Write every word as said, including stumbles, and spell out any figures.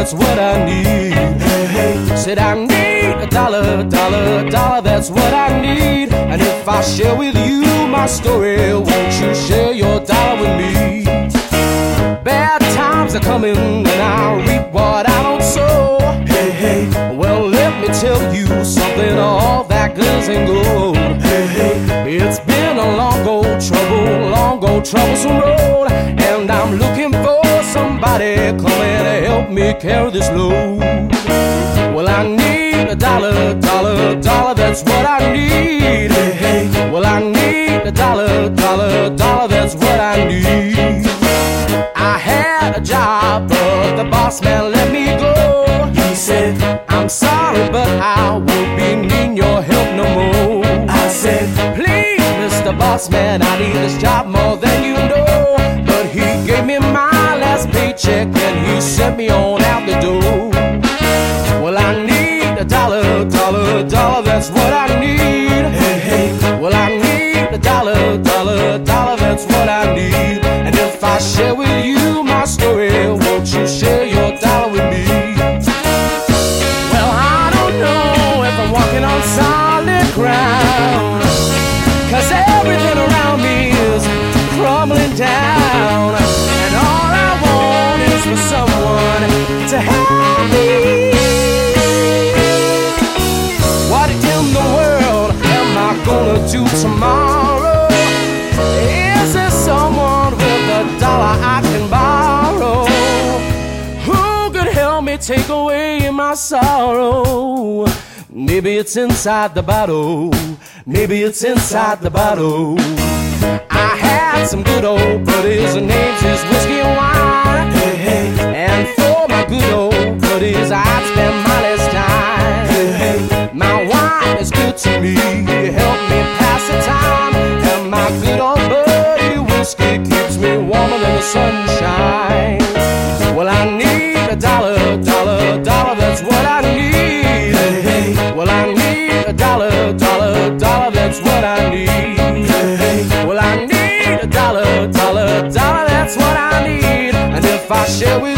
that's what I need. Hey, hey. Said I need a dollar, dollar, dollar, that's what I need. And if I share with you my story, won't you share your dollar with me? Bad times are coming and I reap what I don't sow. Hey, hey. Well, let me tell you something, all that glitters and gold. Hey, hey. It's been a long old trouble, long old troublesome road, and I'm looking for somebody coming to help me carry this load. Well, I need a dollar, dollar, dollar, that's what I need. Hey, hey. Well, I need a dollar, dollar, dollar, that's what I need. I had a job, but the boss man let me go. He said, I'm sorry, but I won't be needing your help no more. I said, please, Mister Boss Man, I need this job more than you know. But he gave me my last paycheck and he sent me on out the door. Well, I need a dollar, dollar, dollar, that's what I need. Hey, hey. Well, I need a dollar, dollar, dollar, that's what I need. And if I share with you my story, won't you share your dollar with me? Well, I don't know if I'm walking on solid ground, 'cause everything around me is crumbling down, and all I want is for someone to help me. What in the world am I gonna do tomorrow? Is there someone with a dollar I can borrow? Who could help me take away my sorrow? Maybe it's inside the bottle, maybe it's inside the bottle. I had some good old buddies, their names is whiskey and wine. Hey, hey. And for my good old buddies, I'd spend my last time. Hey, hey. My wine is good to me, help me pass the time. And my good old buddy whiskey keeps me warmer than the sunshine. Well, I need a dollar, dollar, dollar, that's what I need. Hey, hey. Well, I need a dollar, dollar, dollar, that's what I need. Hey, hey. Well, I need a dollar, dollar, dollar, that's what I need. And if I share with